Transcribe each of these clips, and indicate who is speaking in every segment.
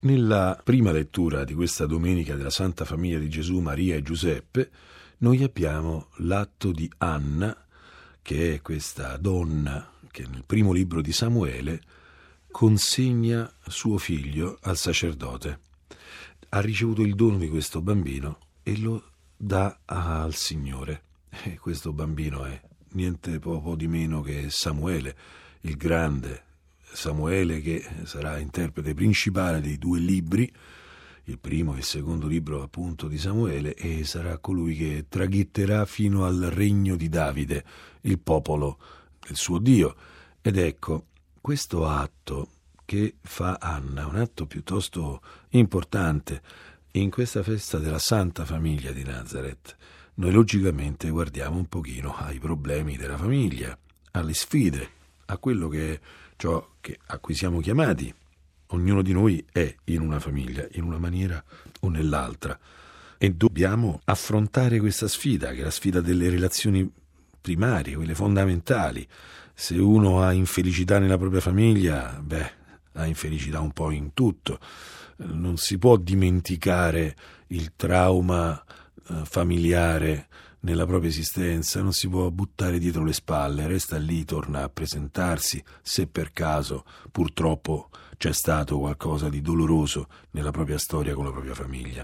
Speaker 1: Nella prima lettura di questa domenica della Santa Famiglia di Gesù, Maria e Giuseppe, noi abbiamo l'atto di Anna, che è questa donna che nel primo libro di Samuele consegna suo figlio al sacerdote. Ha ricevuto il dono di questo bambino e lo dà al Signore. E questo bambino è niente poco di meno che Samuele, il grande Samuele, che sarà interprete principale dei due libri, il primo e il secondo libro appunto di Samuele, e sarà colui che traghetterà fino al regno di Davide, il popolo del suo Dio. Ed ecco, questo atto che fa Anna, un atto piuttosto importante in questa festa della Santa Famiglia di Nazareth. Noi logicamente guardiamo un pochino ai problemi della famiglia, alle sfide, a quello che è ciò a cui siamo chiamati. Ognuno di noi è in una famiglia, in una maniera o nell'altra, e dobbiamo affrontare questa sfida, che è la sfida delle relazioni primarie, quelle fondamentali. Se uno ha infelicità nella propria famiglia, ha infelicità un po' in tutto. Non si può dimenticare il trauma familiare nella propria esistenza, non si può buttare dietro le spalle, resta lì, torna a presentarsi se per caso purtroppo c'è stato qualcosa di doloroso nella propria storia con la propria famiglia.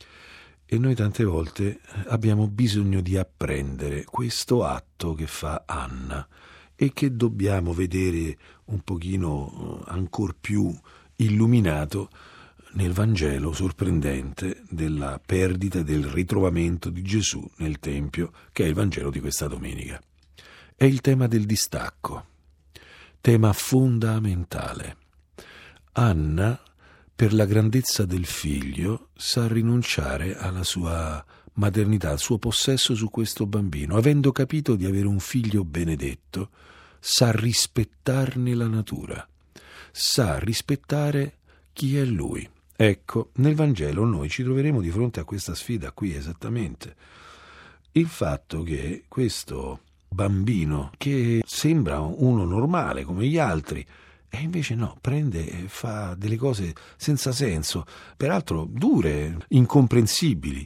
Speaker 1: E noi tante volte abbiamo bisogno di apprendere questo atto che fa Anna e che dobbiamo vedere un pochino ancor più illuminato nel Vangelo sorprendente della perdita e del ritrovamento di Gesù nel Tempio, che è il Vangelo di questa domenica. È il tema del distacco, tema fondamentale. Anna, per la grandezza del figlio, sa rinunciare alla sua maternità, al suo possesso su questo bambino. Avendo capito di avere un figlio benedetto, sa rispettarne la natura, sa rispettare chi è lui. Ecco, nel Vangelo noi ci troveremo di fronte a questa sfida qui esattamente. Il fatto che questo bambino, che sembra uno normale come gli altri, e invece no, prende e fa delle cose senza senso, peraltro dure, incomprensibili.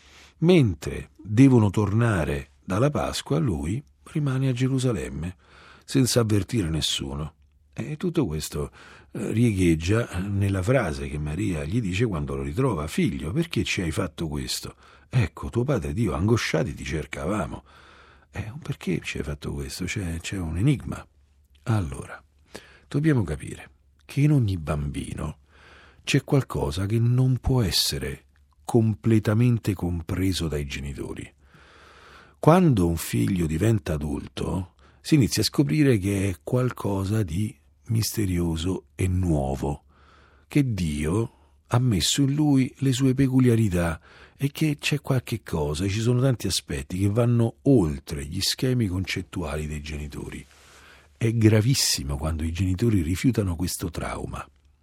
Speaker 1: Mentre devono tornare dalla Pasqua, lui rimane a Gerusalemme senza avvertire nessuno. E tutto questo riecheggia nella frase che Maria gli dice quando lo ritrova: figlio, perché ci hai fatto questo? Ecco, tuo padre ed io angosciati ti cercavamo. Perché ci hai fatto questo? C'è un enigma. Allora, dobbiamo capire che in ogni bambino c'è qualcosa che non può essere completamente compreso dai genitori. Quando un figlio diventa adulto, si inizia a scoprire che è qualcosa di misterioso e nuovo, che Dio ha messo in lui le sue peculiarità e che c'è qualche cosa, ci sono tanti aspetti che vanno oltre gli schemi concettuali dei genitori. È gravissimo quando i genitori rifiutano questo trauma.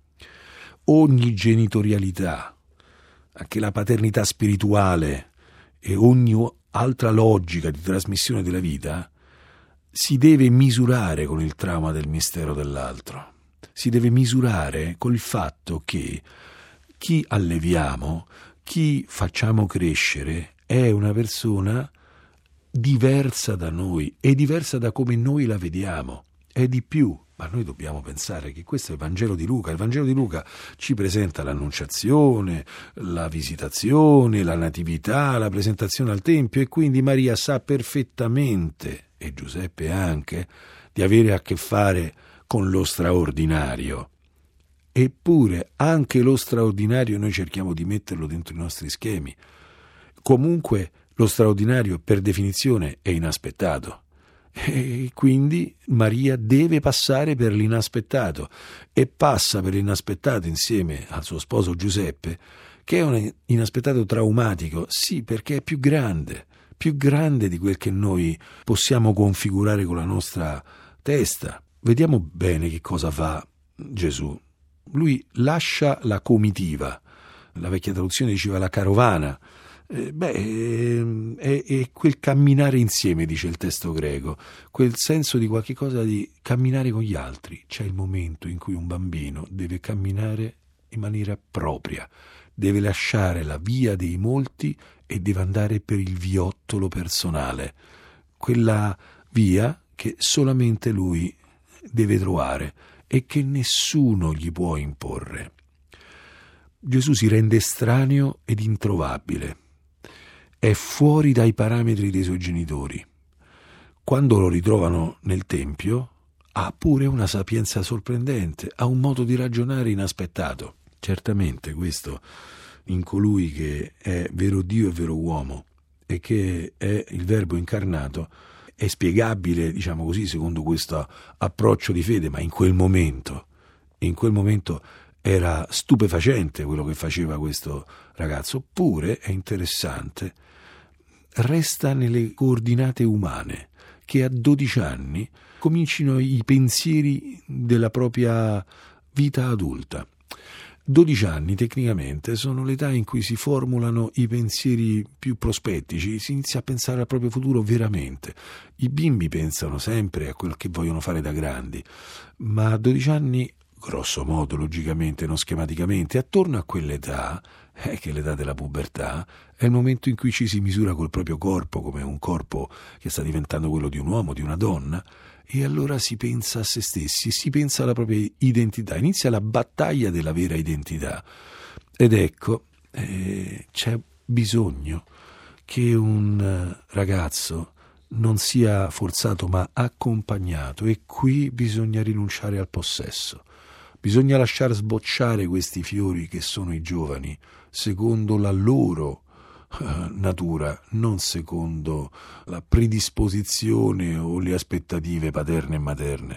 Speaker 1: Ogni genitorialità, anche la paternità spirituale e ogni altra logica di trasmissione della vita, si deve misurare con il trauma del mistero dell'altro. Si deve misurare col fatto che chi alleviamo, chi facciamo crescere, è una persona diversa da noi, è diversa da come noi la vediamo, è di più. Ma noi dobbiamo pensare che questo è il Vangelo di Luca. Il Vangelo di Luca ci presenta l'annunciazione, la visitazione, la natività, la presentazione al Tempio, e quindi Maria sa perfettamente, e Giuseppe anche, di avere a che fare con lo straordinario. Eppure anche lo straordinario noi cerchiamo di metterlo dentro i nostri schemi. Comunque lo straordinario per definizione è inaspettato. E quindi Maria deve passare per l'inaspettato, e passa per l'inaspettato insieme al suo sposo Giuseppe, che è un inaspettato traumatico, sì, perché è più grande di quel che noi possiamo configurare con la nostra testa. Vediamo bene che cosa fa Gesù. Lui lascia la comitiva, la vecchia traduzione diceva la carovana. È quel camminare insieme, dice il testo greco, quel senso di qualche cosa di camminare con gli altri. C'è il momento in cui un bambino deve camminare in maniera propria, deve lasciare la via dei molti e deve andare per il viottolo personale, quella via che solamente lui deve trovare e che nessuno gli può imporre. Gesù si rende estraneo ed introvabile, è fuori dai parametri dei suoi genitori. Quando lo ritrovano nel Tempio, ha pure una sapienza sorprendente, ha un modo di ragionare inaspettato. Certamente questo in colui che è vero Dio e vero uomo e che è il Verbo incarnato è spiegabile, diciamo così, secondo questo approccio di fede, ma in quel momento era stupefacente quello che faceva questo ragazzo. Oppure è interessante, resta nelle coordinate umane, che a 12 anni comincino i pensieri della propria vita adulta. 12 anni tecnicamente sono l'età in cui si formulano i pensieri più prospettici, si inizia a pensare al proprio futuro veramente. I bimbi pensano sempre a quello che vogliono fare da grandi, ma a 12 anni, grosso modo, logicamente, non schematicamente, attorno a quell'età, che è l'età della pubertà, è il momento in cui ci si misura col proprio corpo, come un corpo che sta diventando quello di un uomo, di una donna, e allora si pensa a se stessi, si pensa alla propria identità, inizia la battaglia della vera identità. Ed ecco, c'è bisogno che un ragazzo non sia forzato ma accompagnato, e qui bisogna rinunciare al possesso. Bisogna lasciar sbocciare questi fiori che sono i giovani, secondo la loro natura, non secondo la predisposizione o le aspettative paterne e materne.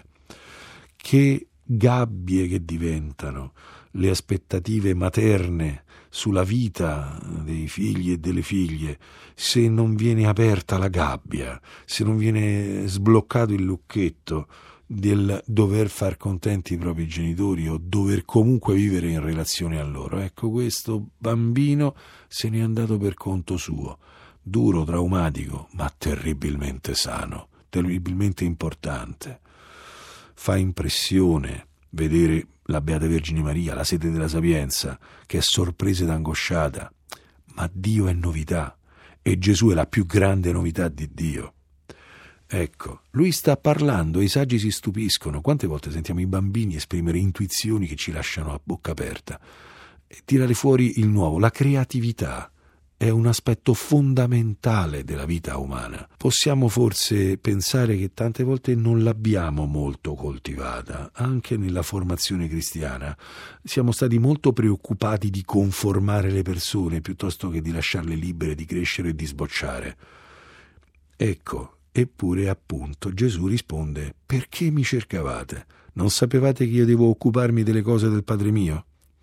Speaker 1: Che gabbie che diventano le aspettative materne sulla vita dei figli e delle figlie se non viene aperta la gabbia, se non viene sbloccato il lucchetto del dover far contenti i propri genitori o dover comunque vivere in relazione a loro. Ecco, questo bambino se n'è andato per conto suo, duro, traumatico, ma terribilmente sano, terribilmente importante. Fa impressione vedere la Beata Vergine Maria, la sede della sapienza, che è sorpresa ed angosciata, ma Dio è novità e Gesù è la più grande novità di Dio. Ecco, lui sta parlando e i saggi si stupiscono. Quante volte sentiamo i bambini esprimere intuizioni che ci lasciano a bocca aperta? E tirare fuori il nuovo, la creatività è un aspetto fondamentale della vita umana. Possiamo forse pensare che tante volte non l'abbiamo molto coltivata, anche nella formazione cristiana. Siamo stati molto preoccupati di conformare le persone piuttosto che di lasciarle libere di crescere e di sbocciare. Ecco, eppure appunto Gesù risponde: perché mi cercavate? Non sapevate che io devo occuparmi delle cose del Padre mio?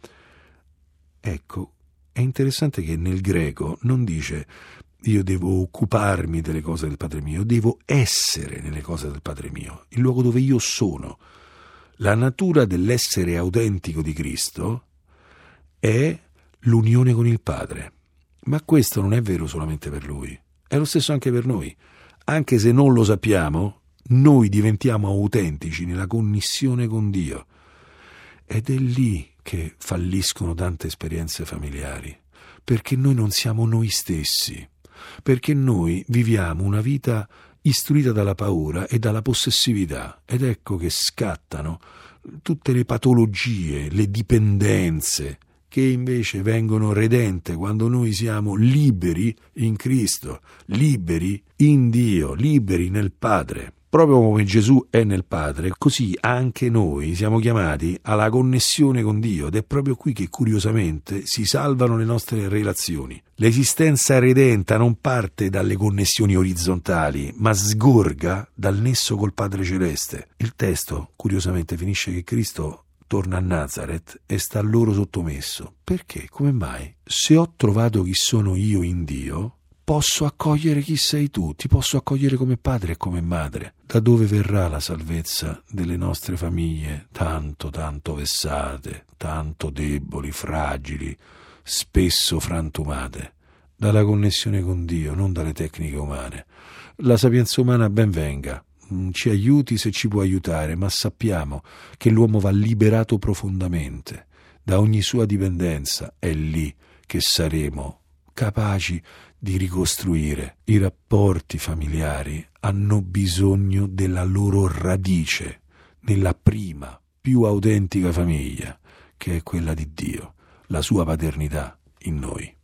Speaker 1: Ecco, è interessante che nel greco non dice io devo occuparmi delle cose del Padre mio, devo essere nelle cose del Padre mio, il luogo dove io sono. La natura dell'essere autentico di Cristo è l'unione con il Padre. Ma questo non è vero solamente per Lui, è lo stesso anche per noi. Anche se non lo sappiamo, noi diventiamo autentici nella connessione con Dio. Ed è lì che falliscono tante esperienze familiari, perché noi non siamo noi stessi, perché noi viviamo una vita istruita dalla paura e dalla possessività, ed ecco che scattano tutte le patologie, le dipendenze, che invece vengono redente quando noi siamo liberi in Cristo, liberi in Dio, liberi nel Padre. Proprio come Gesù è nel Padre, così anche noi siamo chiamati alla connessione con Dio, ed è proprio qui che curiosamente si salvano le nostre relazioni. L'esistenza redenta non parte dalle connessioni orizzontali, ma sgorga dal nesso col Padre Celeste. Il testo curiosamente finisce che Cristo torna a Nazareth e sta loro sottomesso. Perché? Come mai? Se ho trovato chi sono io in Dio, posso accogliere chi sei tu, ti posso accogliere come padre e come madre. Da dove verrà la salvezza delle nostre famiglie, tanto vessate, tanto deboli, fragili, spesso frantumate? Dalla connessione con Dio, non dalle tecniche umane. La sapienza umana ben venga, ci aiuti se ci può aiutare, ma sappiamo che l'uomo va liberato profondamente da ogni sua dipendenza, è lì che saremo capaci di ricostruire. I rapporti familiari hanno bisogno della loro radice nella prima, più autentica famiglia, che è quella di Dio, la sua paternità in noi.